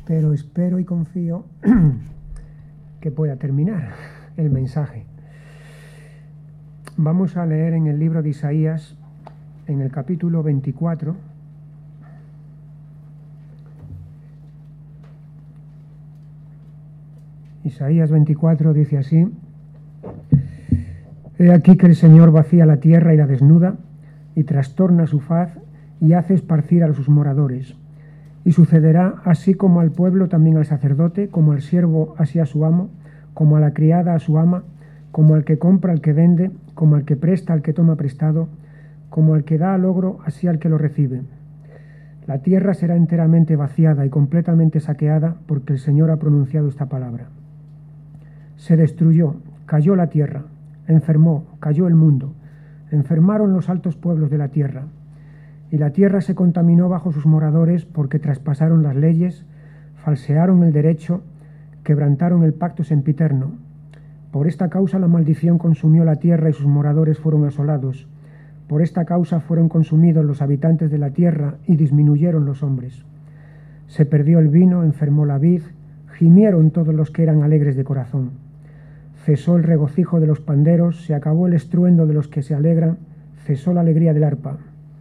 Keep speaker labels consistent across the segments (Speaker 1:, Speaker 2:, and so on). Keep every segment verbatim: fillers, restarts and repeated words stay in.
Speaker 1: pero espero y confío que pueda terminar el mensaje. Vamos a leer en el libro de Isaías, en el capítulo veinticuatro, Isaías veinticuatro dice así: He aquí que el Señor vacía la tierra y la desnuda, y trastorna su faz, y hace esparcir a sus moradores. Y sucederá así como al pueblo, también al sacerdote, como al siervo así a su amo, como a la criada a su ama, como al que compra al que vende, como al que presta al que toma prestado, como al que da al ogro, así al que lo recibe. La tierra será enteramente vaciada y completamente saqueada, porque el Señor ha pronunciado esta palabra. Se destruyó, cayó la tierra, enfermó, cayó el mundo, enfermaron los altos pueblos de la tierra. Y la tierra se contaminó bajo sus moradores, porque traspasaron las leyes, falsearon el derecho, quebrantaron el pacto sempiterno. Por esta causa la maldición consumió la tierra y sus moradores fueron asolados. Por esta causa fueron consumidos los habitantes de la tierra y disminuyeron los hombres. Se perdió el vino, enfermó la vid, gimieron todos los que eran alegres de corazón. Cesó el regocijo de los panderos, se acabó el estruendo de los que se alegran, cesó la alegría del arpa.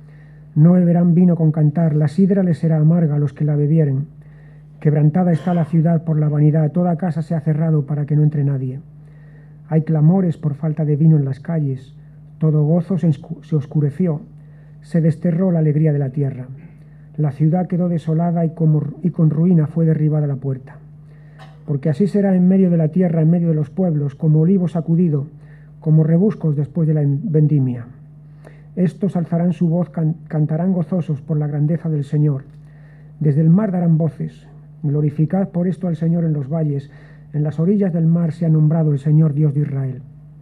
Speaker 1: No beberán vino con cantar, la sidra les será amarga a los que la bebieren. Quebrantada está la ciudad por la vanidad, toda casa se ha cerrado para que no entre nadie. Hay clamores por falta de vino en las calles, todo gozo se oscureció, se desterró la alegría de la tierra. La ciudad quedó desolada y, como, y con ruina fue derribada la puerta. Porque así será en medio de la tierra, en medio de los pueblos, como olivo sacudido, como rebuscos después de la vendimia. Estos alzarán su voz, can, cantarán gozosos por la grandeza del Señor. Desde el mar darán voces. Glorificad por esto al Señor en los valles. En las orillas del mar se ha nombrado el Señor Dios de Israel.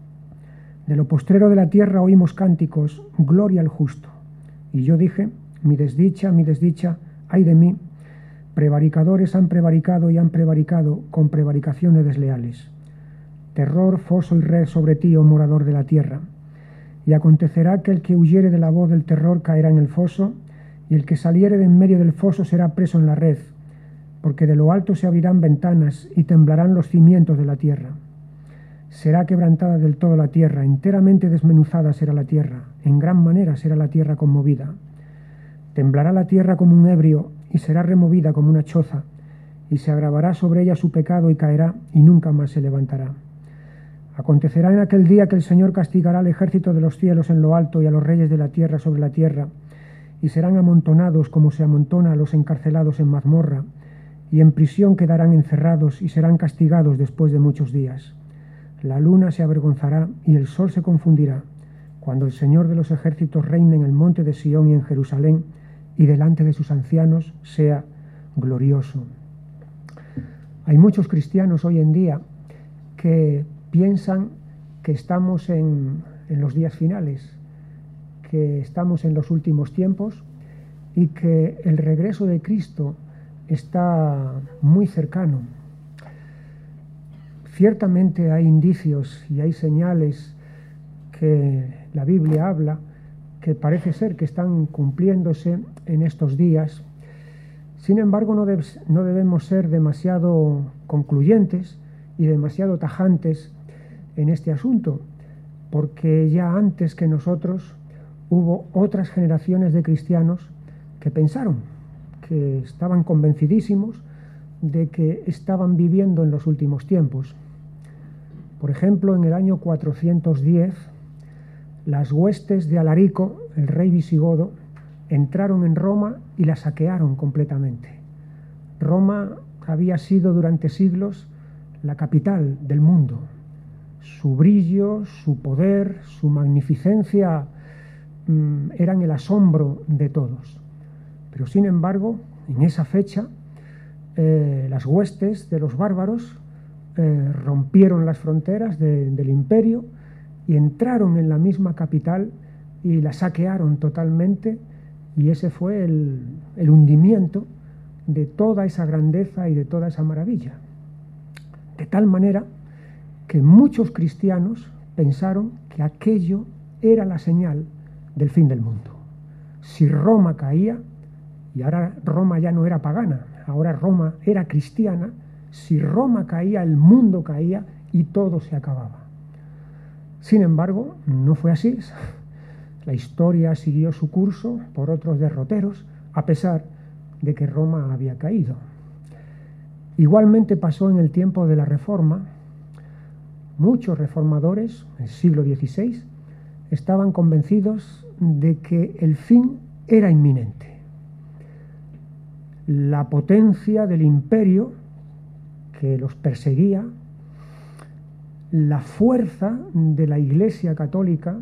Speaker 1: De lo postrero de la tierra oímos cánticos, gloria al justo. Y yo dije, mi desdicha, mi desdicha, ay de mí. Prevaricadores han prevaricado y han prevaricado con prevaricaciones desleales. Terror, foso y red sobre ti, oh morador de la tierra. Y acontecerá que el que huyere de la voz del terror caerá en el foso, y el que saliere de en medio del foso será preso en la red, porque de lo alto se abrirán ventanas y temblarán los cimientos de la tierra. Será quebrantada del todo la tierra, enteramente desmenuzada será la tierra, en gran manera será la tierra conmovida. Temblará la tierra como un ebrio, y será removida como una choza, y se agravará sobre ella su pecado y caerá, y nunca más se levantará. Acontecerá en aquel día que el Señor castigará al ejército de los cielos en lo alto y a los reyes de la tierra sobre la tierra, y serán amontonados como se amontona a los encarcelados en mazmorra, y en prisión quedarán encerrados y serán castigados después de muchos días. La luna se avergonzará y el sol se confundirá, cuando el Señor de los ejércitos reine en el monte de Sión y en Jerusalén, y delante de sus ancianos sea glorioso. Hay muchos cristianos hoy en día que piensan que estamos en, en los días finales, que estamos en los últimos tiempos y que el regreso de Cristo está muy cercano. Ciertamente hay indicios y hay señales que la Biblia habla que parece ser que están cumpliéndose en estos días. Sin embargo, no, deb- no debemos ser demasiado concluyentes y demasiado tajantes en este asunto, porque ya antes que nosotros hubo otras generaciones de cristianos que pensaron, que estaban convencidísimos de que estaban viviendo en los últimos tiempos. Por ejemplo, en el año cuatrocientos diez, las huestes de Alarico, el rey visigodo, entraron en Roma y la saquearon completamente. Roma había sido durante siglos la capital del mundo. Su brillo, su poder, su magnificencia mmm, eran el asombro de todos. Pero sin embargo, en esa fecha, eh, las huestes de los bárbaros eh, rompieron las fronteras de, del imperio y entraron en la misma capital y la saquearon totalmente, y ese fue el, el hundimiento de toda esa grandeza y de toda esa maravilla. De tal manera que muchos cristianos pensaron que aquello era la señal del fin del mundo. Si Roma caía, y ahora Roma ya no era pagana, ahora Roma era cristiana, si Roma caía, el mundo caía y todo se acababa. Sin embargo, no fue así. La historia siguió su curso por otros derroteros, a pesar de que Roma había caído. Igualmente pasó en el tiempo de la Reforma. Muchos reformadores, en el siglo dieciséis, estaban convencidos de que el fin era inminente. La potencia del imperio que los perseguía, la fuerza de la Iglesia Católica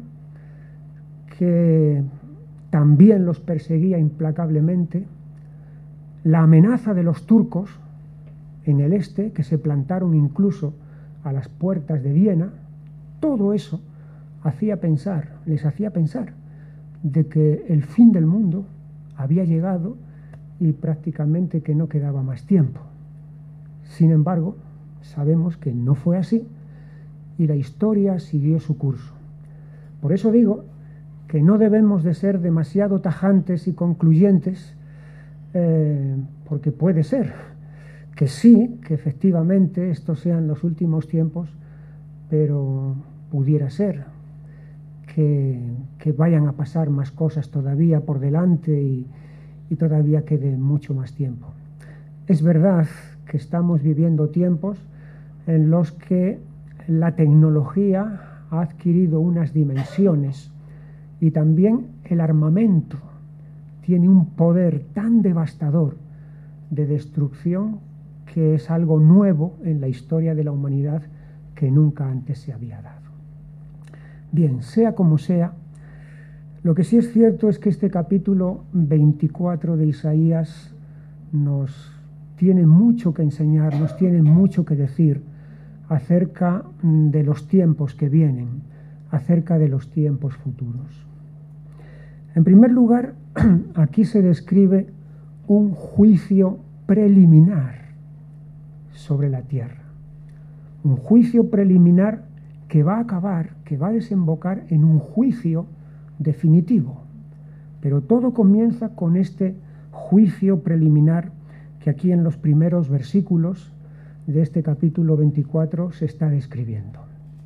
Speaker 1: que también los perseguía implacablemente, la amenaza de los turcos en el este, que se plantaron incluso a las puertas de Viena, todo eso hacía pensar, les hacía pensar de que el fin del mundo había llegado y prácticamente que no quedaba más tiempo. Sin embargo, sabemos que no fue así y la historia siguió su curso. Por eso digo que no debemos de ser demasiado tajantes y concluyentes, eh, porque puede ser que sí, que efectivamente estos sean los últimos tiempos, pero pudiera ser que, que vayan a pasar más cosas todavía por delante y, y todavía quede mucho más tiempo. Es verdad que estamos viviendo tiempos en los que la tecnología ha adquirido unas dimensiones y también el armamento tiene un poder tan devastador de destrucción que es algo nuevo en la historia de la humanidad que nunca antes se había dado. Bien, sea como sea, lo que sí es cierto es que este capítulo veinticuatro de Isaías nos tiene mucho que enseñar, nos tiene mucho que decir acerca de los tiempos que vienen, acerca de los tiempos futuros. En primer lugar, aquí se describe un juicio preliminar sobre la tierra. Un juicio preliminar que va a acabar, que va a desembocar en un juicio definitivo. Pero todo comienza con este juicio preliminar que aquí en los primeros versículos de este capítulo veinticuatro se está describiendo.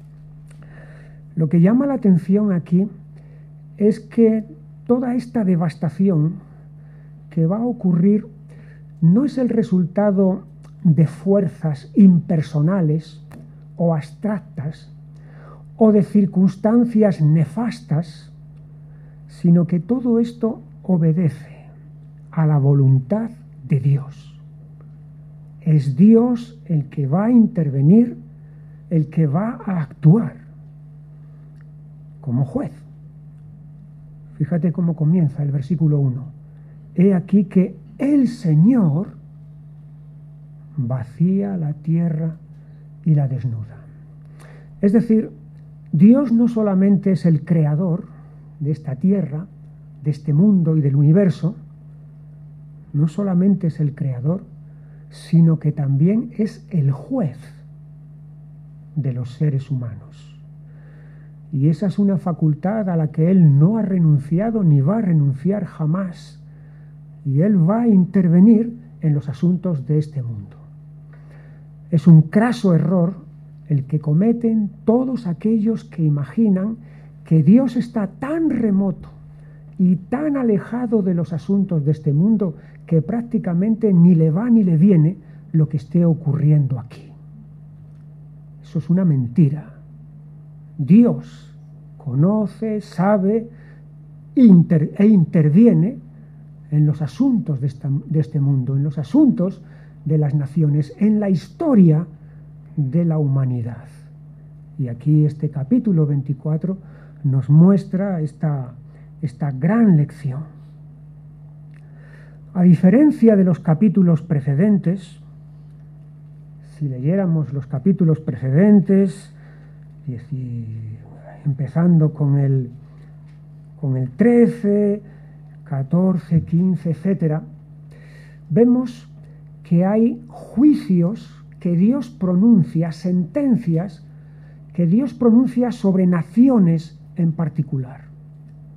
Speaker 1: Lo que llama la atención aquí es que toda esta devastación que va a ocurrir no es el resultado de fuerzas impersonales o abstractas o de circunstancias nefastas, sino que todo esto obedece a la voluntad de Dios. Es Dios el que va a intervenir, el que va a actuar como juez. Fíjate cómo comienza el versículo uno. He aquí que el Señor vacía la tierra y la desnuda. Es decir, Dios no solamente es el creador de esta tierra, de este mundo y del universo, no solamente es el creador, sino que también es el juez de los seres humanos. Y esa es una facultad a la que Él no ha renunciado ni va a renunciar jamás. Y Él va a intervenir en los asuntos de este mundo. Es un craso error el que cometen todos aquellos que imaginan que Dios está tan remoto y tan alejado de los asuntos de este mundo que prácticamente ni le va ni le viene lo que esté ocurriendo aquí. Eso es una mentira. Dios conoce, sabe inter, e interviene en los asuntos de, esta, de este mundo, en los asuntos de las naciones, en la historia de la humanidad. Y aquí este capítulo veinticuatro nos muestra esta, esta gran lección. A diferencia de los capítulos precedentes, si leyéramos los capítulos precedentes, empezando con el, con el trece, catorce, quince, etcétera, vemos que hay juicios que Dios pronuncia, sentencias que Dios pronuncia sobre naciones en particular.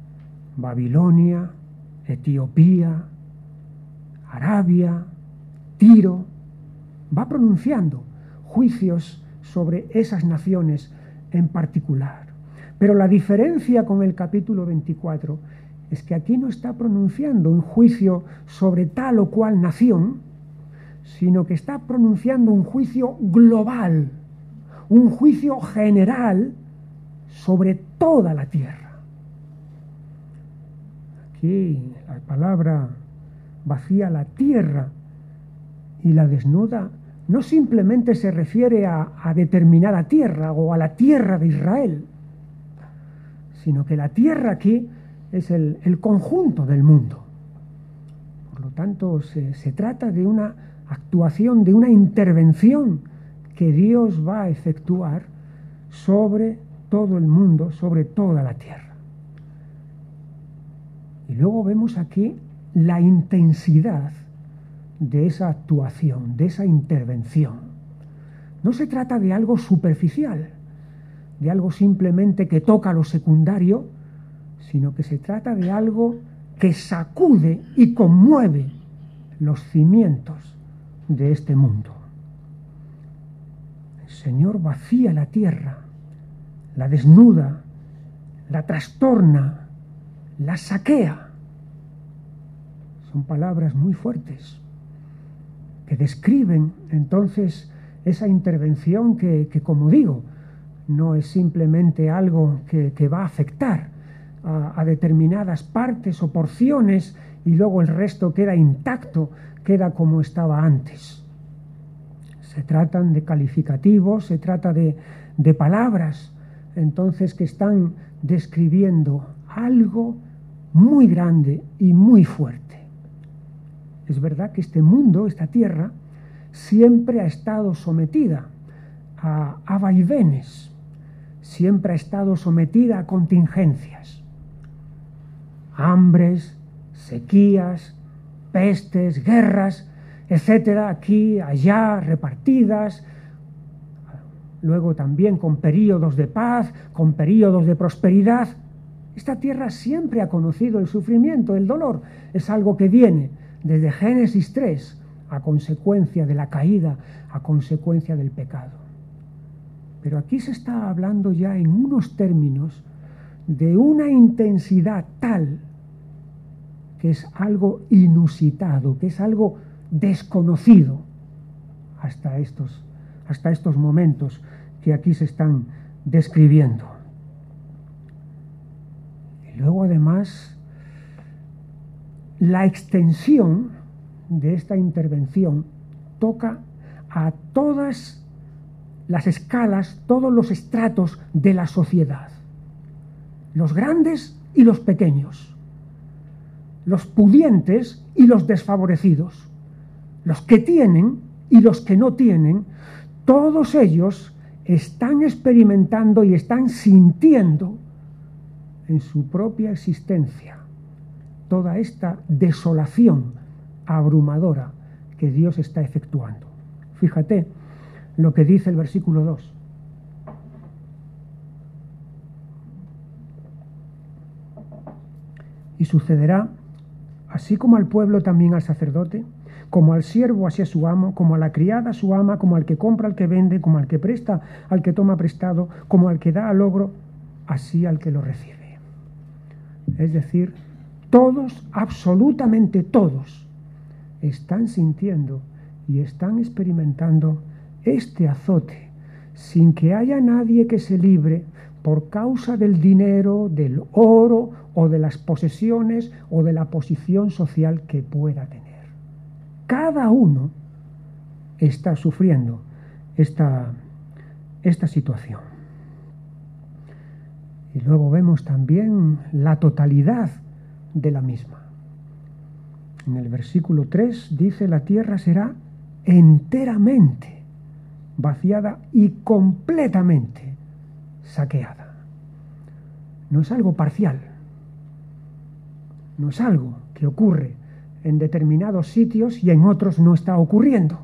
Speaker 1: Babilonia, Etiopía, Arabia, Tiro, va pronunciando juicios sobre esas naciones en particular. Pero la diferencia con el capítulo veinticuatro es que aquí no está pronunciando un juicio sobre tal o cual nación, sino que está pronunciando un juicio global, un juicio general sobre toda la tierra. Aquí la palabra vacía la tierra y la desnuda no simplemente se refiere a, a determinada tierra o a la tierra de Israel, sino que la tierra aquí es el, el conjunto del mundo. Por lo tanto, se, se trata de una actuación, de una intervención que Dios va a efectuar sobre todo el mundo, sobre toda la tierra. Y luego vemos aquí la intensidad de esa actuación, de esa intervención. No se trata de algo superficial, de algo simplemente que toca lo secundario, sino que se trata de algo que sacude y conmueve los cimientos de este mundo. El Señor vacía la tierra, la desnuda, la trastorna, la saquea. Son palabras muy fuertes que describen entonces esa intervención que, que como digo, no es simplemente algo que, que va a afectar a, a determinadas partes o porciones y luego el resto queda intacto, queda como estaba antes. Se tratan de calificativos, se trata de, de palabras, entonces que están describiendo algo muy grande y muy fuerte. Es verdad que este mundo, esta tierra, siempre ha estado sometida a, a vaivenes, siempre ha estado sometida a contingencias, hambres, sequías, pestes, guerras, etcétera, aquí, allá, repartidas, luego también con períodos de paz, con períodos de prosperidad. Esta tierra siempre ha conocido el sufrimiento, el dolor, es algo que viene desde Génesis tres, a consecuencia de la caída, a consecuencia del pecado. Pero aquí se está hablando ya en unos términos de una intensidad tal que es algo inusitado, que es algo desconocido hasta estos, hasta estos momentos que aquí se están describiendo. Y luego además la extensión de esta intervención toca a todas las escalas, todos los estratos de la sociedad, los grandes y los pequeños, los pudientes y los desfavorecidos, los que tienen y los que no tienen, todos ellos están experimentando y están sintiendo en su propia existencia toda esta desolación abrumadora que Dios está efectuando. Fíjate lo que dice el versículo dos. Y sucederá, así como al pueblo también al sacerdote, como al siervo así a su amo, como a la criada a su ama, como al que compra al que vende, como al que presta al que toma prestado, como al que da al ogro, así al que lo recibe. Es decir, todos, absolutamente todos, están sintiendo y están experimentando este azote, sin que haya nadie que se libre por causa del dinero, del oro o de las posesiones o de la posición social que pueda tener. Cada uno está sufriendo esta, esta situación. Y luego vemos también la totalidad de la misma. En el versículo tres dice: la tierra será enteramente vaciada y completamente saqueada. No es algo parcial, no es algo que ocurre en determinados sitios y en otros no está ocurriendo,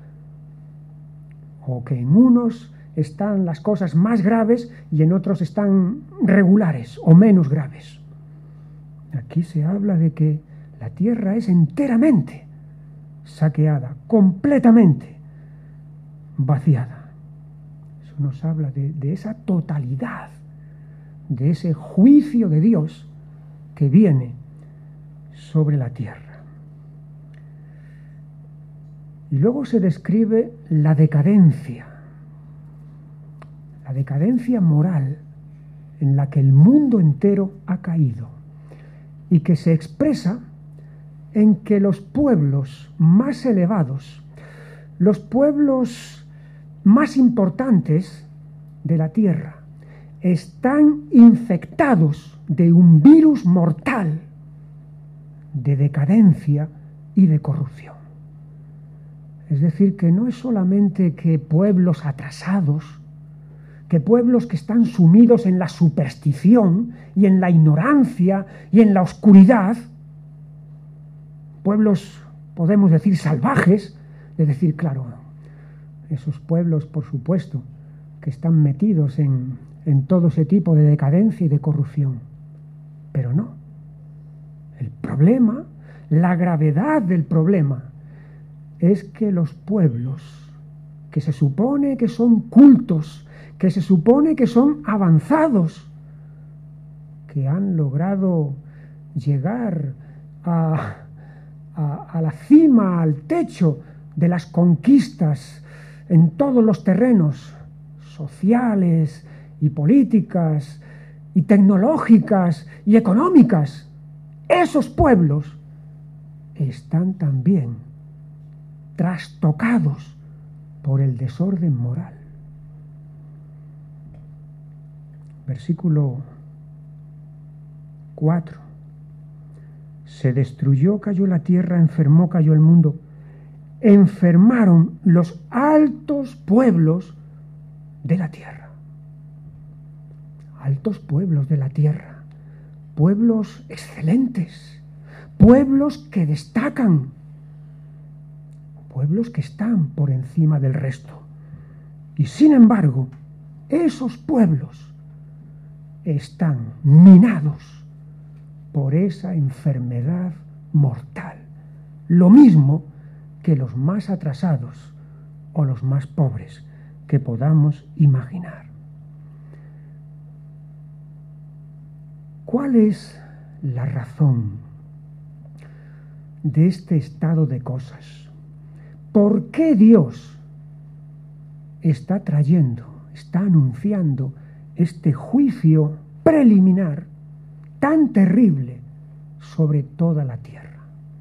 Speaker 1: o que en unos están las cosas más graves y en otros están regulares o menos graves. Aquí se habla de que la tierra es enteramente saqueada, completamente vaciada. Eso nos habla de, de esa totalidad, de ese juicio de Dios que viene sobre la tierra. Y luego se describe la decadencia, la decadencia moral en la que el mundo entero ha caído y que se expresa en que los pueblos más elevados, los pueblos más importantes de la tierra, están infectados de un virus mortal de decadencia y de corrupción. Es decir, que no es solamente que pueblos atrasados, que pueblos que están sumidos en la superstición y en la ignorancia y en la oscuridad, pueblos, podemos decir, salvajes, es decir, claro, esos pueblos, por supuesto, que están metidos en, en todo ese tipo de decadencia y de corrupción. Pero no. El problema, la gravedad del problema, es que los pueblos, que se supone que son cultos, que se supone que son avanzados, que han logrado llegar a, a, a la cima, al techo de las conquistas en todos los terrenos sociales y políticas y tecnológicas y económicas, esos pueblos están también trastocados por el desorden moral. Versículo cuatro. Se destruyó, cayó la tierra, enfermó, cayó el mundo. Enfermaron los altos pueblos de la tierra. Altos pueblos de la tierra. Pueblos excelentes. Pueblos que destacan. Pueblos que están por encima del resto. Y sin embargo, esos pueblos están minados por esa enfermedad mortal. Lo mismo que los más atrasados o los más pobres que podamos imaginar. ¿Cuál es la razón de este estado de cosas? ¿Por qué Dios está trayendo, está anunciando este juicio preliminar tan terrible sobre toda la tierra?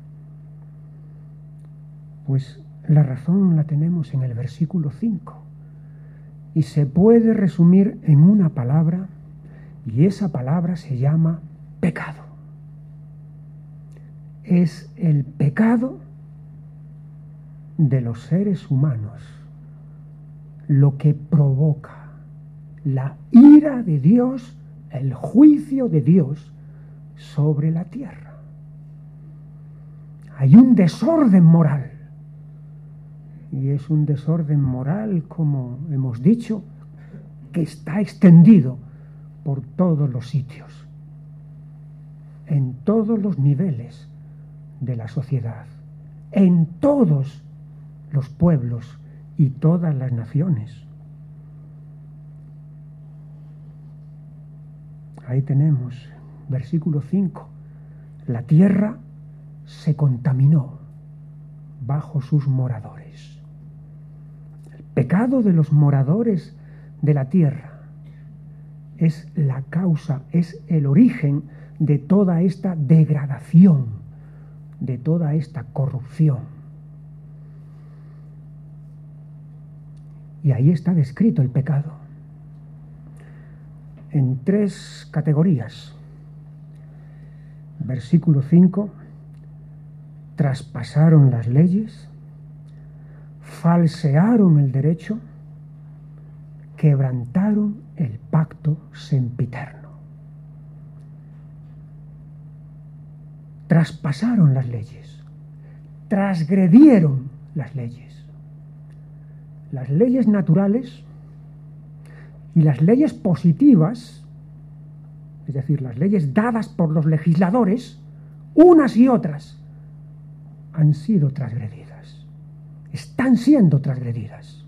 Speaker 1: Pues la razón la tenemos en el versículo cinco y se puede resumir en una palabra, y esa palabra se llama pecado. Es el pecado de los seres humanos lo que provoca la ira de Dios, el juicio de Dios sobre la tierra. Hay un desorden moral, y es un desorden moral, como hemos dicho, que está extendido por todos los sitios, en todos los niveles de la sociedad, en todos los pueblos y todas las naciones. Ahí tenemos, versículo cinco, la tierra se contaminó bajo sus moradores. El pecado de los moradores de la tierra es la causa, es el origen de toda esta degradación, de toda esta corrupción. Y ahí está descrito el pecado en tres categorías. Versículo cinco, traspasaron las leyes, falsearon el derecho, quebrantaron el pacto sempiterno. Traspasaron las leyes, transgredieron las leyes. Las leyes naturales y las leyes positivas, es decir, las leyes dadas por los legisladores, unas y otras, han sido transgredidas. están siendo transgredidas.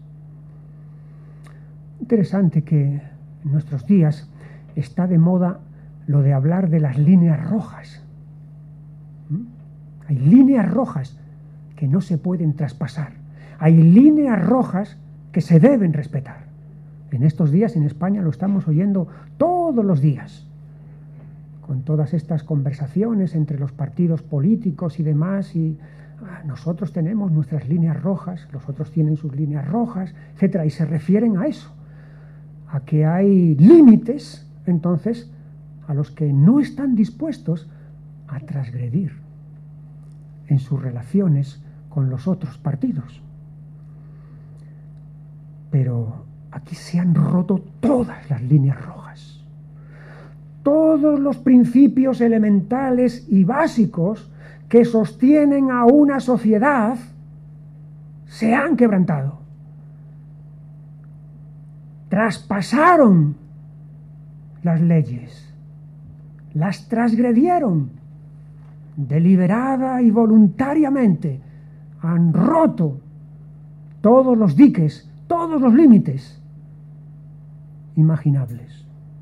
Speaker 1: Interesante que en nuestros días está de moda lo de hablar de las líneas rojas. ¿Mm? Hay líneas rojas que no se pueden traspasar. Hay líneas rojas que se deben respetar. En estos días en España lo estamos oyendo todos los días, con todas estas conversaciones entre los partidos políticos y demás, y ah, nosotros tenemos nuestras líneas rojas, los otros tienen sus líneas rojas, etcétera, y se refieren a eso, a que hay límites, entonces, a los que no están dispuestos a transgredir en sus relaciones con los otros partidos. Pero aquí se han roto todas las líneas rojas. Todos los principios elementales y básicos que sostienen a una sociedad se han quebrantado. Traspasaron las leyes, las transgredieron deliberada y voluntariamente, han roto todos los diques, todos los límites imaginables.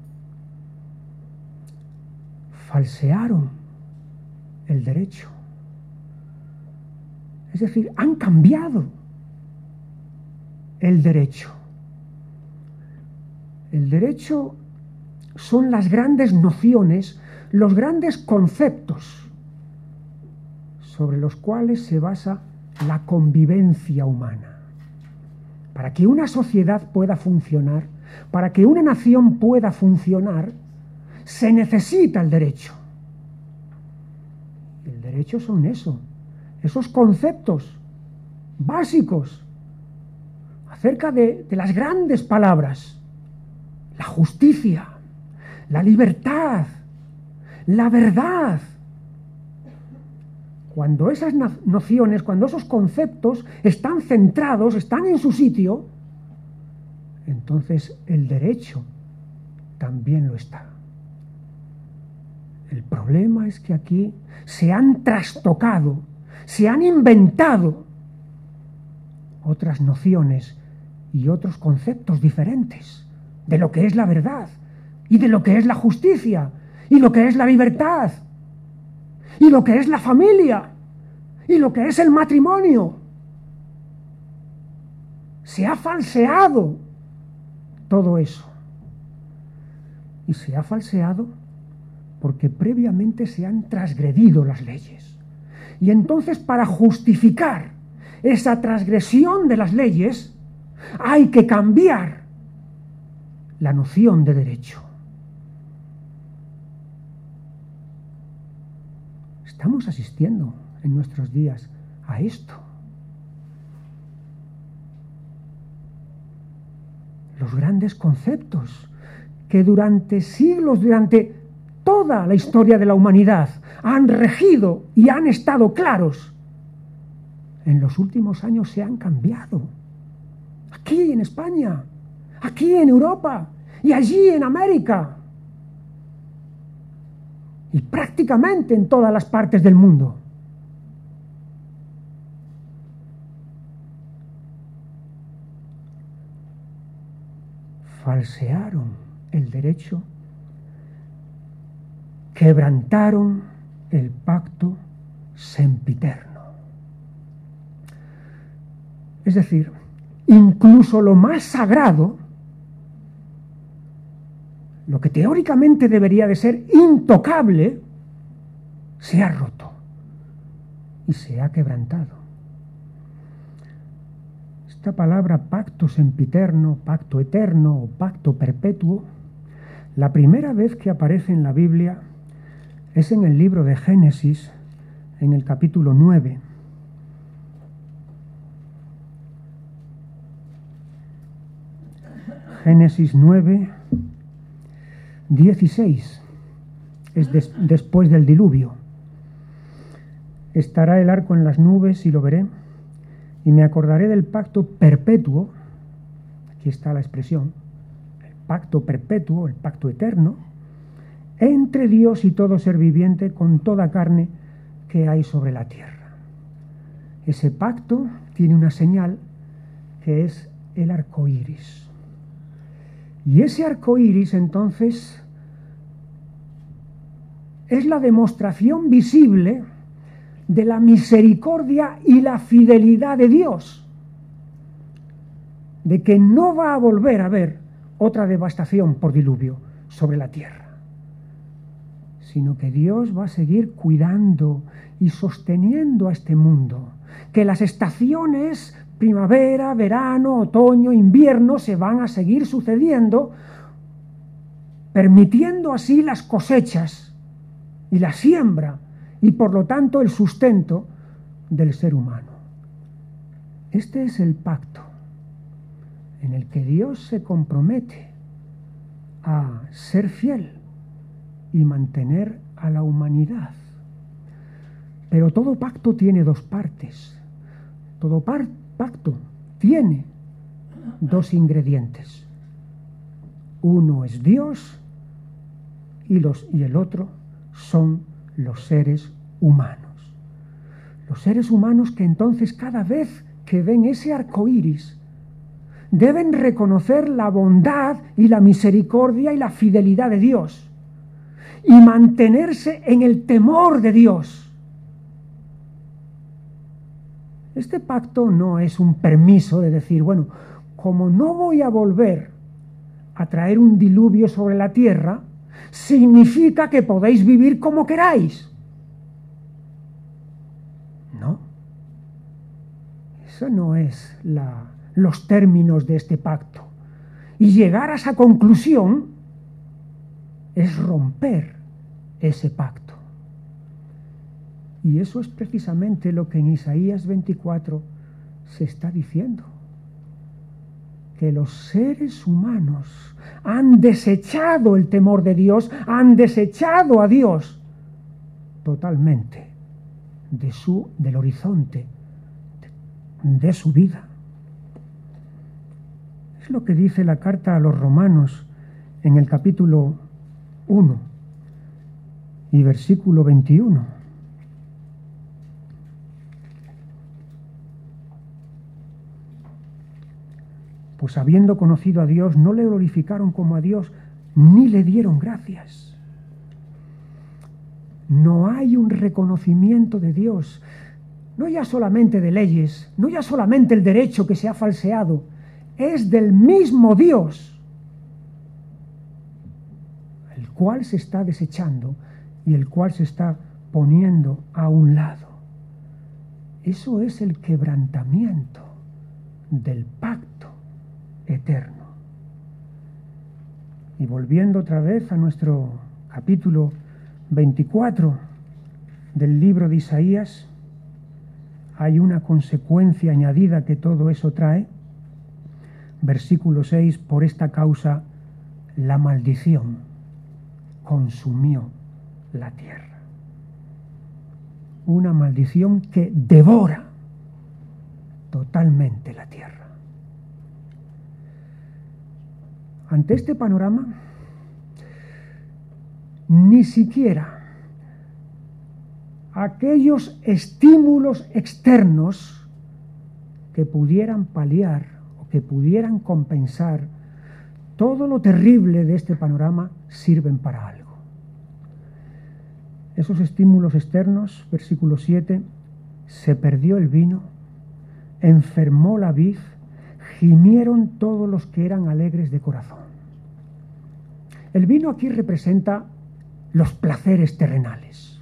Speaker 1: Falsearon el derecho. Es decir, han cambiado el derecho. El derecho son las grandes nociones, los grandes conceptos sobre los cuales se basa la convivencia humana. Para que una sociedad pueda funcionar, para que una nación pueda funcionar, se necesita el derecho. El derecho son eso, esos conceptos básicos acerca de, de las grandes palabras: la justicia, la libertad, la verdad. Cuando esas nociones, cuando esos conceptos están centrados, están en su sitio, entonces el derecho también lo está. El problema es que aquí se han trastocado, se han inventado otras nociones y otros conceptos diferentes de lo que es la verdad y de lo que es la justicia y lo que es la libertad y lo que es la familia y lo que es el matrimonio. Se ha falseado todo eso. Y se ha falseado porque previamente se han transgredido las leyes. Y entonces, para justificar esa transgresión de las leyes, hay que cambiar la noción de derecho. Estamos asistiendo en nuestros días a esto. Los grandes conceptos que durante siglos, durante toda la historia de la humanidad, han regido y han estado claros, en los últimos años se han cambiado. Aquí en España, aquí en Europa y allí en América. Y prácticamente en todas las partes del mundo. Falsearon el derecho, quebrantaron el pacto sempiterno. Es decir, incluso lo más sagrado, lo que teóricamente debería de ser intocable, se ha roto y se ha quebrantado. Esta palabra pacto sempiterno, pacto eterno o pacto perpetuo, la primera vez que aparece en la Biblia es en el libro de Génesis, en el capítulo nueve. Génesis nueve, dieciséis, es des, después del diluvio. Estará el arco en las nubes y lo veré, y me acordaré del pacto perpetuo, aquí está la expresión, el pacto perpetuo, el pacto eterno, entre Dios y todo ser viviente con toda carne que hay sobre la tierra. Ese pacto tiene una señal que es el arco iris. Y ese arco iris entonces es la demostración visible de la misericordia y la fidelidad de Dios, de que no va a volver a haber otra devastación por diluvio sobre la tierra, sino que Dios va a seguir cuidando y sosteniendo a este mundo, que las estaciones primavera, verano, otoño, invierno se van a seguir sucediendo, permitiendo así las cosechas y la siembra y por lo tanto el sustento del ser humano. Este es el pacto en el que Dios se compromete a ser fiel y mantener a la humanidad. Pero todo pacto tiene dos partes. Todo par- pacto tiene dos ingredientes. Uno es Dios y, los, y el otro son los seres humanos. Los seres humanos que entonces cada vez que ven ese arco iris deben reconocer la bondad y la misericordia y la fidelidad de Dios y mantenerse en el temor de Dios. Este pacto no es un permiso de decir, bueno, como no voy a volver a traer un diluvio sobre la tierra, significa que podéis vivir como queráis. No. Eso no es la, los términos de este pacto. Y llegar a esa conclusión es romper ese pacto. Y eso es precisamente lo que en Isaías veinticuatro se está diciendo. Que los seres humanos han desechado el temor de Dios, han desechado a Dios totalmente de su, del horizonte de, de su vida. Es lo que dice la carta a los Romanos en el capítulo uno y versículo veintiuno. Pues habiendo conocido a Dios, no le glorificaron como a Dios, ni le dieron gracias. No hay un reconocimiento de Dios, no ya solamente de leyes, no ya solamente el derecho que se ha falseado, es del mismo Dios, el cual se está desechando y el cual se está poniendo a un lado. Eso es el quebrantamiento del pacto eterno. Y volviendo otra vez a nuestro capítulo veinticuatro del libro de Isaías, hay una consecuencia añadida que todo eso trae. Versículo seis, por esta causa la maldición consumió la tierra. Una maldición que devora totalmente la tierra. Ante este panorama, ni siquiera aquellos estímulos externos que pudieran paliar o que pudieran compensar todo lo terrible de este panorama sirven para algo. Esos estímulos externos, versículo siete, se perdió el vino, enfermó la vid, gimieron todos los que eran alegres de corazón. El vino aquí representa los placeres terrenales.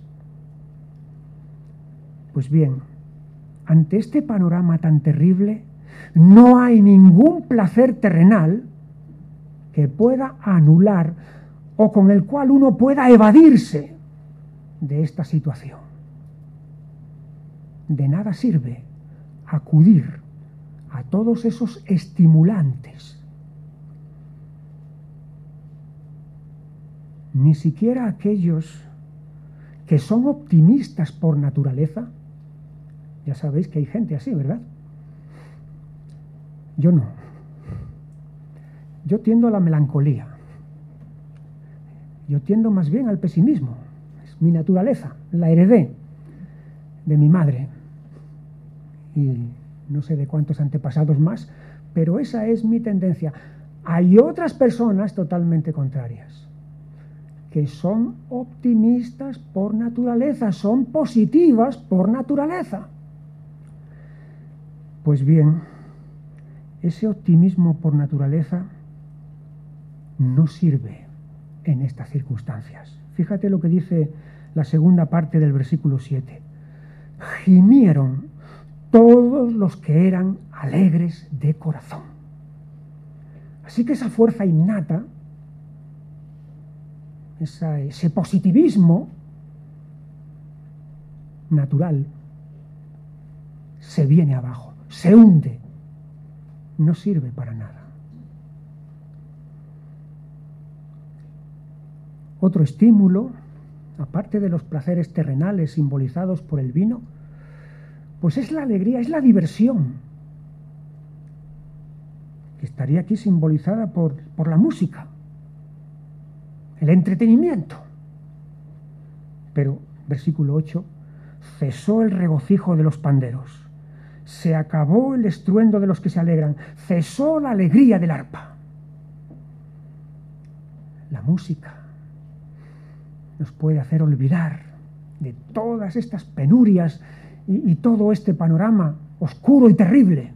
Speaker 1: Pues bien, ante este panorama tan terrible, no hay ningún placer terrenal que pueda anular o con el cual uno pueda evadirse de esta situación. De nada sirve acudir a todos esos estimulantes. Ni siquiera aquellos que son optimistas por naturaleza. Ya sabéis que hay gente así, ¿verdad? Yo no. Yo tiendo a la melancolía. Yo tiendo más bien al pesimismo. Es mi naturaleza, la heredé de mi madre. Y no sé de cuántos antepasados más, pero esa es mi tendencia. Hay otras personas totalmente contrarias, que son optimistas por naturaleza, son positivas por naturaleza. Pues bien, ese optimismo por naturaleza no sirve en estas circunstancias. Fíjate lo que dice la segunda parte del versículo siete. Gimieron todos los que eran alegres de corazón. Así que esa fuerza innata, esa, ese positivismo natural, se viene abajo, se hunde, no sirve para nada. Otro estímulo, aparte de los placeres terrenales simbolizados por el vino, pues es la alegría, es la diversión, que estaría aquí simbolizada por, por la música, el entretenimiento. Pero, versículo ocho, cesó el regocijo de los panderos, se acabó el estruendo de los que se alegran, cesó la alegría del arpa. La música nos puede hacer olvidar de todas estas penurias y, y todo este panorama oscuro y terrible.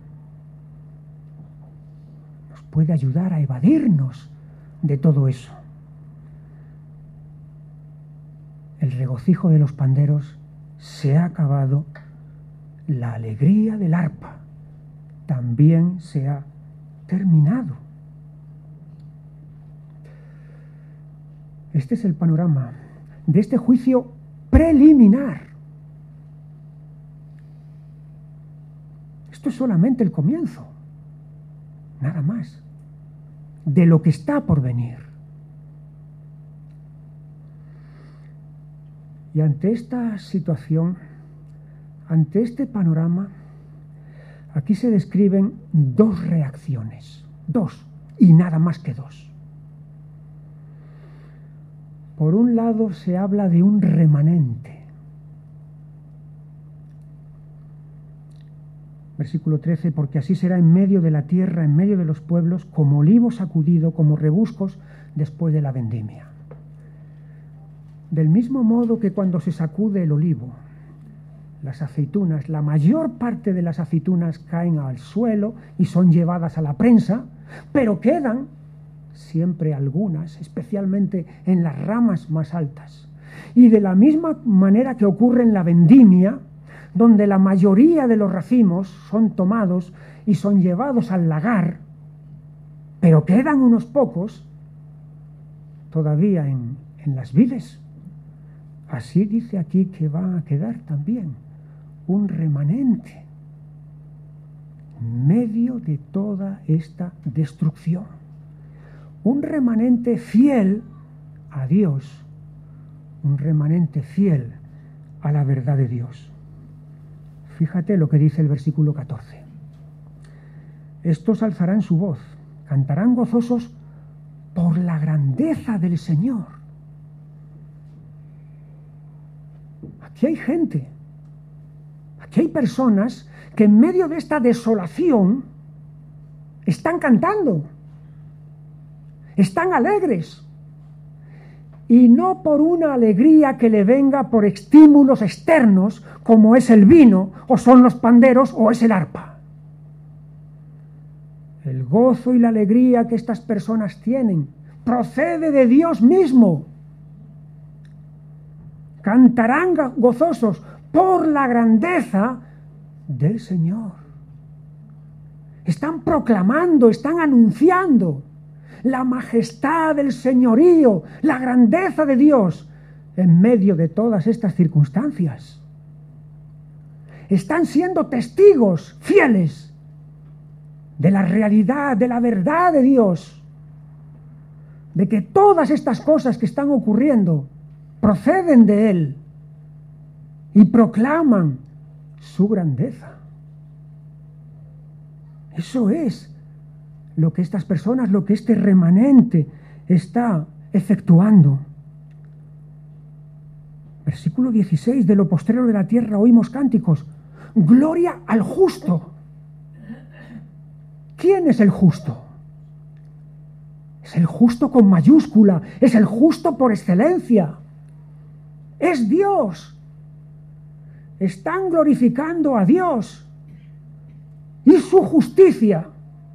Speaker 1: Nos puede ayudar a evadirnos de todo eso. El regocijo de los panderos se ha acabado, la alegría del arpa también se ha terminado. Este es el panorama de este juicio preliminar. Esto es solamente el comienzo, nada más, de lo que está por venir. Y ante esta situación, ante este panorama, aquí se describen dos reacciones, dos, y nada más que dos. Por un lado se habla de un remanente. Versículo trece, porque así será en medio de la tierra, en medio de los pueblos, como olivo sacudido, como rebuscos después de la vendimia. Del mismo modo que cuando se sacude el olivo, las aceitunas, la mayor parte de las aceitunas caen al suelo y son llevadas a la prensa, pero quedan siempre algunas, especialmente en las ramas más altas. Y de la misma manera que ocurre en la vendimia, donde la mayoría de los racimos son tomados y son llevados al lagar, pero quedan unos pocos todavía en, en las vides. Así dice aquí que va a quedar también un remanente en medio de toda esta destrucción. Un remanente fiel a Dios, un remanente fiel a la verdad de Dios. Fíjate lo que dice el versículo catorce. Estos alzarán su voz, cantarán gozosos por la grandeza del Señor. Aquí hay gente, aquí hay personas que en medio de esta desolación están cantando, están alegres, y no por una alegría que le venga por estímulos externos, como es el vino, o son los panderos, o es el arpa. El gozo y la alegría que estas personas tienen procede de Dios mismo. Cantarán gozosos por la grandeza del Señor. Están proclamando, están anunciando la majestad del señorío, la grandeza de Dios en medio de todas estas circunstancias. Están siendo testigos fieles de la realidad, de la verdad de Dios, de que todas estas cosas que están ocurriendo proceden de Él y proclaman su grandeza. Eso es lo que estas personas, lo que este remanente está efectuando. Versículo dieciséis, de lo postrero de la tierra oímos cánticos, gloria al justo. ¿Quién es el justo? Es el justo con mayúscula, es el justo por excelencia. Es Dios. Están glorificando a Dios y su justicia.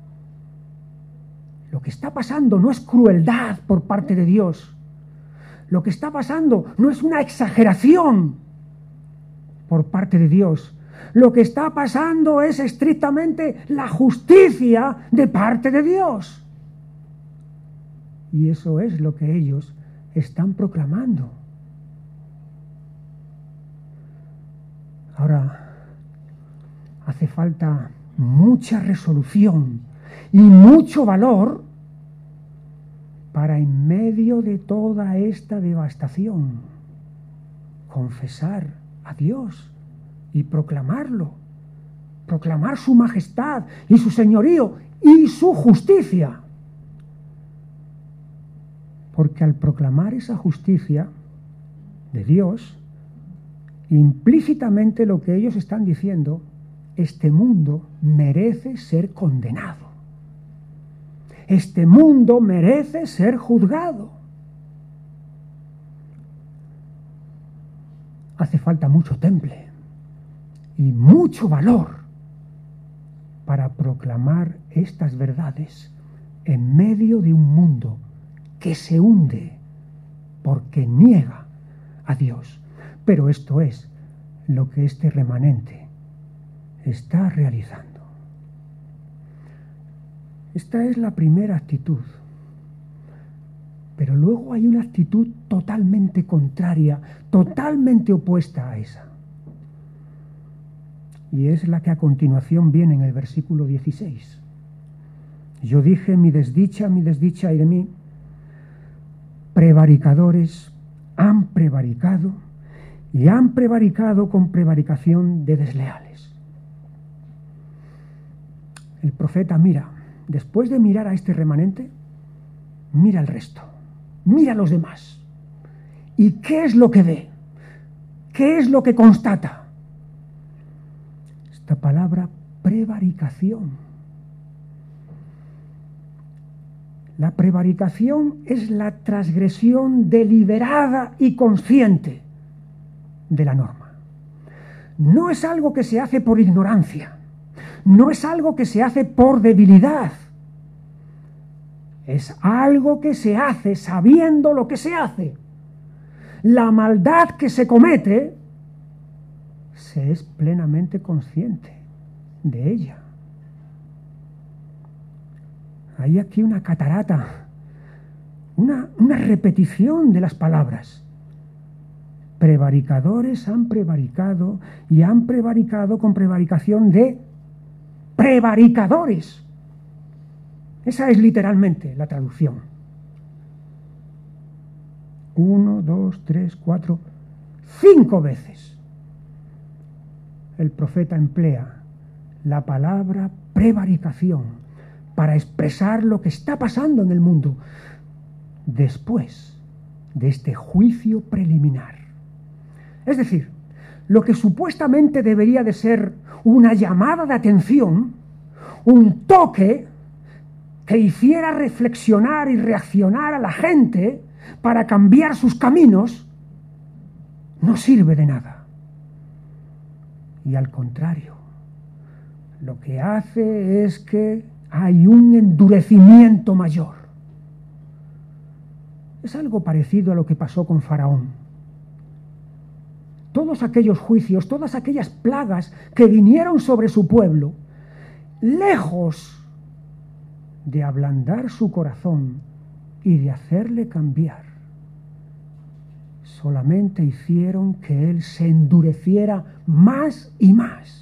Speaker 1: Lo que está pasando no es crueldad por parte de Dios. Lo que está pasando no es una exageración por parte de Dios. Lo que está pasando es estrictamente la justicia de parte de Dios. Y eso es lo que ellos están proclamando. Ahora, hace falta mucha resolución y mucho valor para, en medio de toda esta devastación, confesar a Dios y proclamarlo, proclamar su majestad y su señorío y su justicia. Porque al proclamar esa justicia de Dios, implícitamente lo que ellos están diciendo, este mundo merece ser condenado. Este mundo merece ser juzgado. Hace falta mucho temple y mucho valor para proclamar estas verdades en medio de un mundo que se hunde porque niega a Dios. Pero esto es lo que este remanente está realizando. Esta es la primera actitud. Pero luego hay una actitud totalmente contraria, totalmente opuesta a esa. Y es la que a continuación viene en el versículo dieciséis. Yo dije, mi desdicha, mi desdicha y de mí, prevaricadores han prevaricado y han prevaricado con prevaricación de desleales. El profeta mira, después de mirar a este remanente, mira al resto, mira a los demás. ¿Y qué es lo que ve? ¿Qué es lo que constata? Esta palabra prevaricación. La prevaricación es la transgresión deliberada y consciente de la norma. No es algo que se hace por ignorancia, no es algo que se hace por debilidad, es algo que se hace sabiendo lo que se hace. La maldad que se comete se es plenamente consciente de ella. Hay aquí una catarata, una, una repetición de las palabras. Prevaricadores han prevaricado y han prevaricado con prevaricación de prevaricadores. Esa es literalmente la traducción. Uno, dos, tres, cuatro, cinco veces el profeta emplea la palabra prevaricación para expresar lo que está pasando en el mundo después de este juicio preliminar. Es decir, lo que supuestamente debería de ser una llamada de atención, un toque que hiciera reflexionar y reaccionar a la gente para cambiar sus caminos, no sirve de nada. Y al contrario, lo que hace es que hay un endurecimiento mayor. Es algo parecido a lo que pasó con Faraón. Todos aquellos juicios, todas aquellas plagas que vinieron sobre su pueblo, lejos de ablandar su corazón y de hacerle cambiar, solamente hicieron que él se endureciera más y más.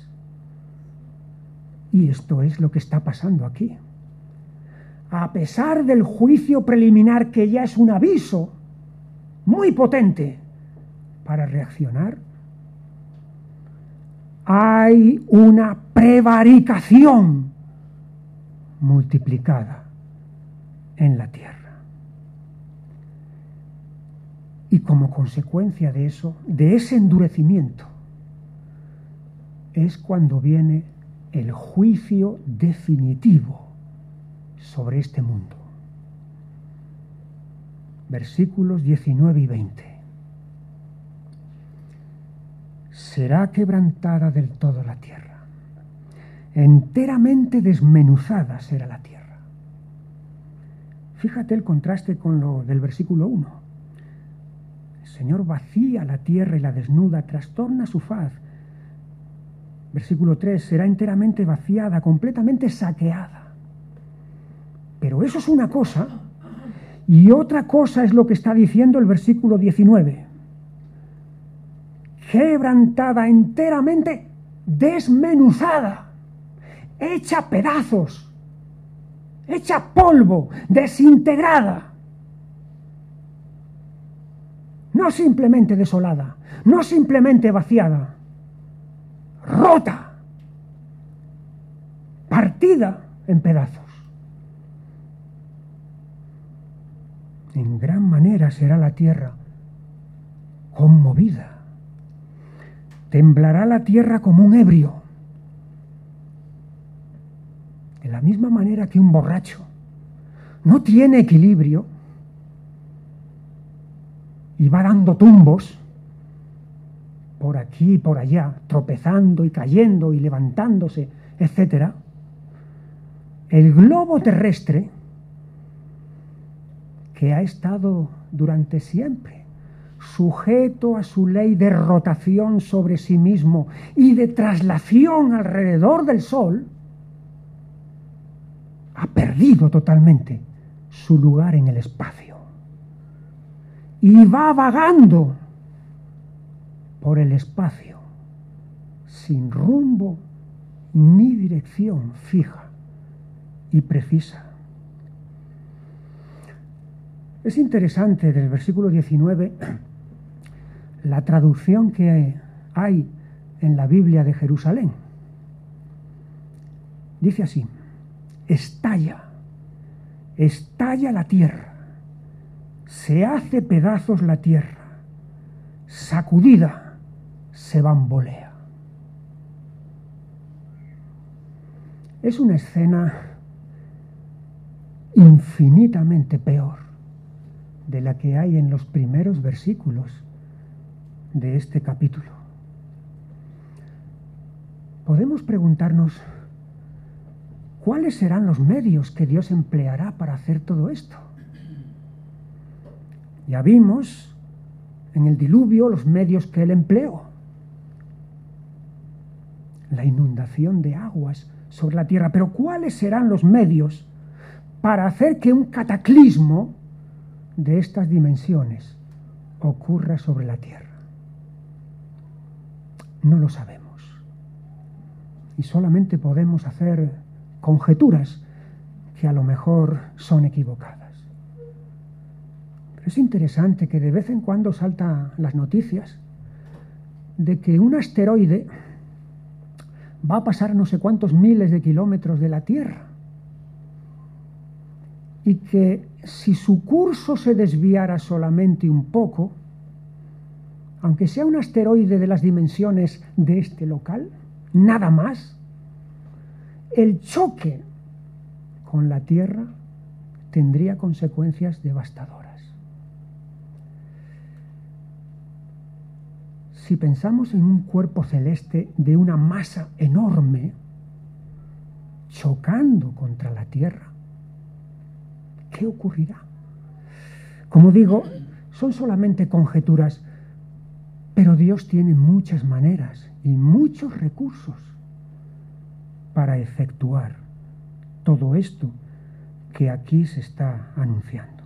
Speaker 1: Y esto es lo que está pasando aquí. A pesar del juicio preliminar, que ya es un aviso muy potente para reaccionar, hay una prevaricación multiplicada en la tierra. Y como consecuencia de eso, de ese endurecimiento, es cuando viene el juicio definitivo sobre este mundo. Versículos diecinueve y veinte. Será quebrantada del todo la tierra, enteramente desmenuzada será la tierra. Fíjate el contraste con lo del versículo uno. El Señor vacía la tierra y la desnuda, trastorna su faz. Versículo tres, será enteramente vaciada, completamente saqueada. Pero eso es una cosa, y otra cosa es lo que está diciendo el versículo diecinueve. Quebrantada, enteramente desmenuzada, hecha pedazos, hecha polvo, desintegrada. No simplemente desolada, no simplemente vaciada, rota, partida en pedazos. En gran manera será la tierra conmovida. Temblará la tierra como un ebrio. De la misma manera que un borracho no tiene equilibrio y va dando tumbos por aquí y por allá, tropezando y cayendo y levantándose, etcétera. El globo terrestre, que ha estado durante siempre sujeto a su ley de rotación sobre sí mismo y de traslación alrededor del Sol, ha perdido totalmente su lugar en el espacio y va vagando por el espacio sin rumbo ni dirección fija y precisa. Es interesante del versículo diecinueve la traducción que hay en la Biblia de Jerusalén. Dice así: estalla, estalla la tierra, se hace pedazos la tierra, sacudida, se bambolea. Es una escena infinitamente peor de la que hay en los primeros versículos de este capítulo. Podemos preguntarnos cuáles serán los medios que Dios empleará para hacer todo esto. Ya vimos en el diluvio los medios que Él empleó. La inundación de aguas sobre la tierra. Pero ¿cuáles serán los medios para hacer que un cataclismo de estas dimensiones ocurra sobre la tierra? No lo sabemos. Y solamente podemos hacer conjeturas que a lo mejor son equivocadas. Pero es interesante que de vez en cuando saltan las noticias de que un asteroide va a pasar no sé cuántos miles de kilómetros de la Tierra y que si su curso se desviara solamente un poco, aunque sea un asteroide de las dimensiones de este local, nada más, el choque con la Tierra tendría consecuencias devastadoras. Si pensamos en un cuerpo celeste de una masa enorme chocando contra la Tierra, ¿qué ocurrirá? Como digo, son solamente conjeturas, pero Dios tiene muchas maneras y muchos recursos para efectuar todo esto que aquí se está anunciando.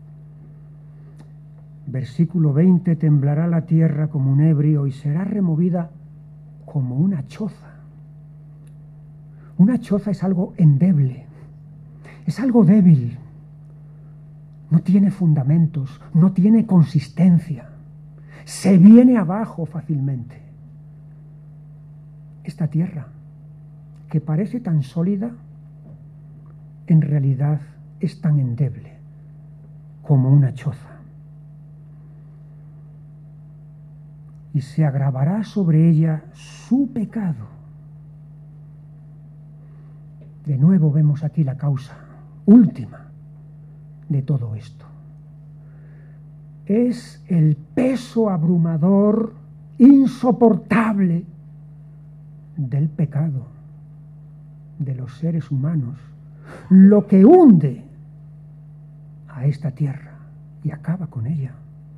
Speaker 1: Versículo veinte: temblará la tierra como un ebrio y será removida como una choza. Una choza es algo endeble, es algo débil, no tiene fundamentos, no tiene consistencia, se viene abajo fácilmente. Esta tierra, que parece tan sólida, en realidad es tan endeble como una choza. Y se agravará sobre ella su pecado. De nuevo vemos aquí la causa, última de todo esto. Es el peso abrumador, insoportable del pecado de los seres humanos, lo que hunde a esta tierra y acaba con ella.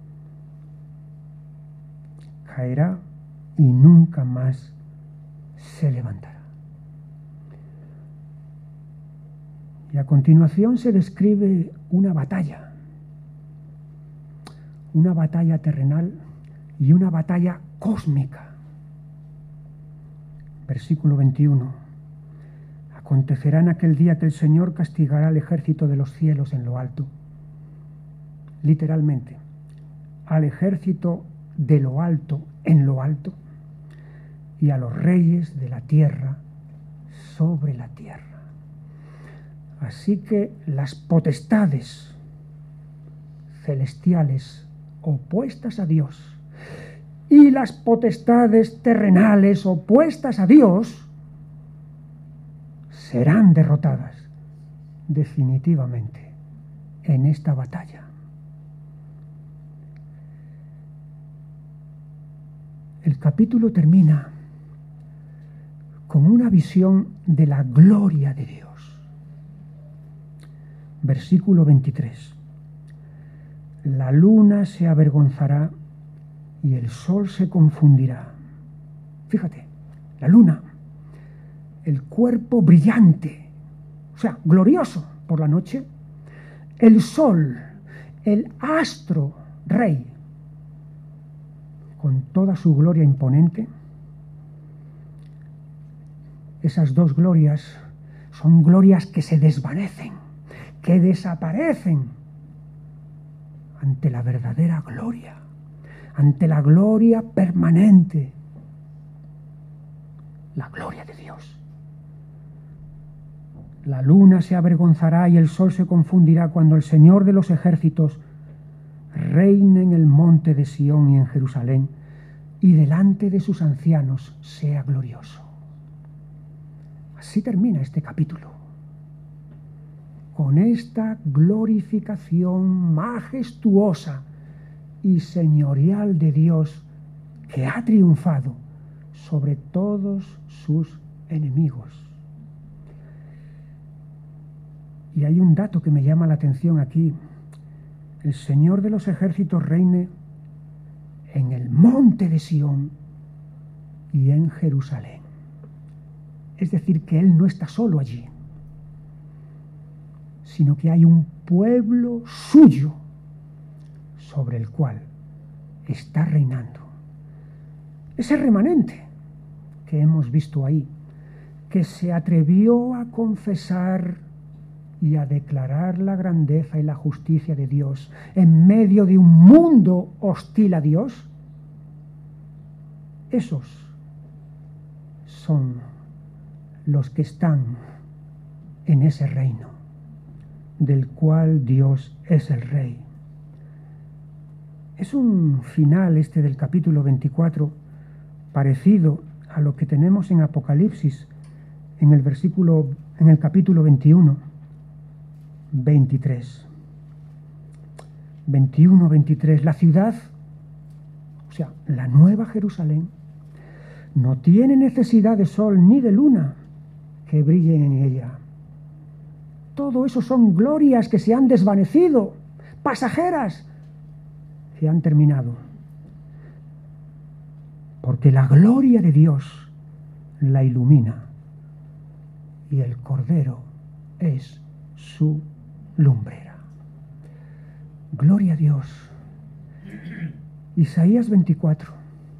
Speaker 1: Caerá y nunca más se levantará. Y a continuación se describe una batalla, una batalla terrenal y una batalla cósmica. Versículo veintiuno. Acontecerá en aquel día que el Señor castigará al ejército de los cielos en lo alto. Literalmente, al ejército de lo alto en lo alto y a los reyes de la tierra sobre la tierra. Así que las potestades celestiales opuestas a Dios y las potestades terrenales opuestas a Dios serán derrotadas definitivamente en esta batalla. El capítulo termina con una visión de la gloria de Dios. Versículo veintitrés. La luna se avergonzará y el sol se confundirá. Fíjate, la luna, el cuerpo brillante, o sea, glorioso por la noche, el sol, el astro rey, con toda su gloria imponente. Esas dos glorias son glorias que se desvanecen, que desaparecen ante la verdadera gloria, ante la gloria permanente, la gloria de Dios. La luna se avergonzará y el sol se confundirá cuando el Señor de los ejércitos reine en el monte de Sión y en Jerusalén, y delante de sus ancianos sea glorioso. Así termina este capítulo, con esta glorificación majestuosa y señorial de Dios que ha triunfado sobre todos sus enemigos. Y hay un dato que me llama la atención aquí. El Señor de los ejércitos reine en el monte de Sión y en Jerusalén. Es decir, que Él no está solo allí, sino que hay un pueblo suyo sobre el cual está reinando. Ese remanente que hemos visto ahí, que se atrevió a confesar y a declarar la grandeza y la justicia de Dios en medio de un mundo hostil a Dios, esos son los que están en ese reino del cual Dios es el Rey. Es un final este del capítulo veinticuatro parecido a lo que tenemos en Apocalipsis en el versículo, en el capítulo veintiuno, veintitrés. veintiuno, veintitrés. La ciudad, o sea, la nueva Jerusalén, no tiene necesidad de sol ni de luna que brillen en ella. Todo eso son glorias que se han desvanecido, pasajeras, que han terminado. Porque la gloria de Dios la ilumina y el Cordero es su lumbrera. Gloria a Dios. Isaías veinticuatro.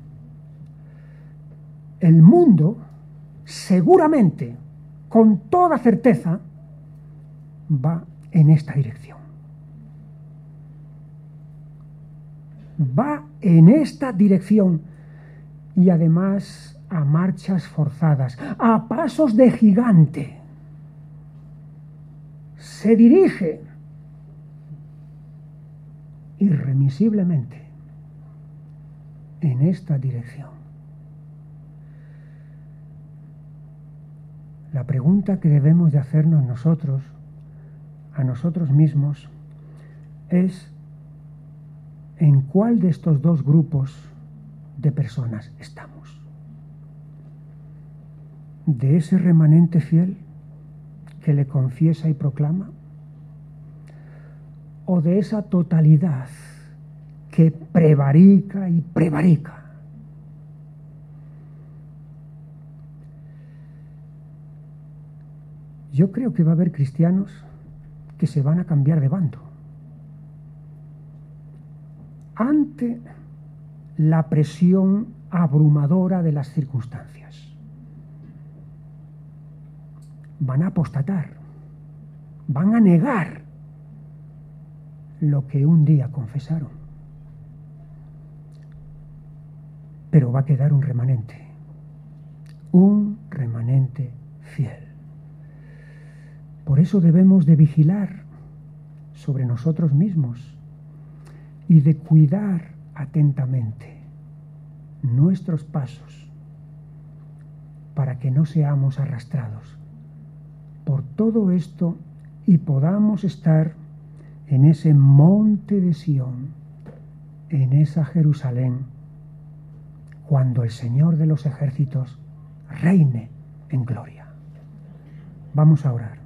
Speaker 1: El mundo, seguramente, con toda certeza, va en esta dirección. Va en esta dirección y además a marchas forzadas, a pasos de gigante. Se dirige irremisiblemente en esta dirección. La pregunta que debemos de hacernos nosotros a nosotros mismos es en cuál de estos dos grupos de personas estamos. ¿De ese remanente fiel que le confiesa y proclama? ¿O de esa totalidad que prevarica y prevarica? Yo creo que va a haber cristianos que se van a cambiar de bando ante la presión abrumadora de las circunstancias. Van a apostatar, van a negar lo que un día confesaron. Pero va a quedar un remanente, un remanente fiel. Por eso debemos de vigilar sobre nosotros mismos y de cuidar atentamente nuestros pasos para que no seamos arrastrados por todo esto y podamos estar en ese monte de Sión, en esa Jerusalén, cuando el Señor de los ejércitos reine en gloria. Vamos a orar.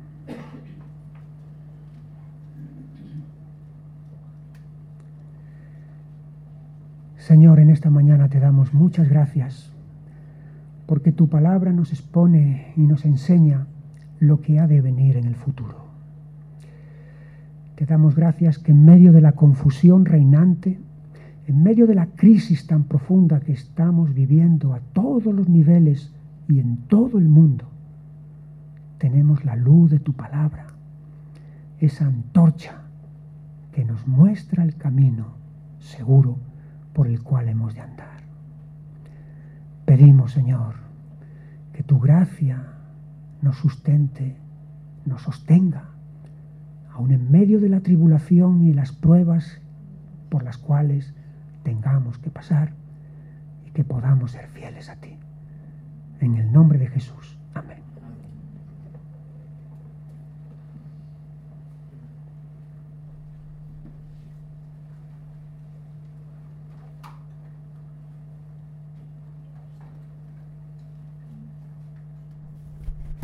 Speaker 1: Señor, en esta mañana te damos muchas gracias porque tu palabra nos expone y nos enseña lo que ha de venir en el futuro. Te damos gracias que en medio de la confusión reinante, en medio de la crisis tan profunda que estamos viviendo a todos los niveles y en todo el mundo, tenemos la luz de tu palabra, esa antorcha que nos muestra el camino seguro por el cual hemos de andar. Pedimos, Señor, que tu gracia nos sustente, nos sostenga, aun en medio de la tribulación y las pruebas por las cuales tengamos que pasar, y que podamos ser fieles a ti. En el nombre de Jesús.